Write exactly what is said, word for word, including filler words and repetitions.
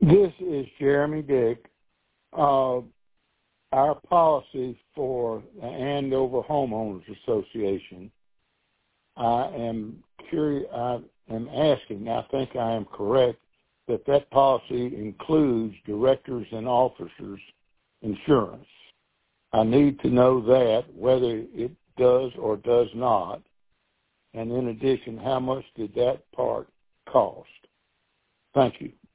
This is Jeremy Dick. Uh, our policy for the Andover Homeowners Association, I am curious, I am asking, I think I am correct, that that policy includes directors and officers insurance. I need to know that, whether it does or does not, and in addition, how much did that part cost? Thank you.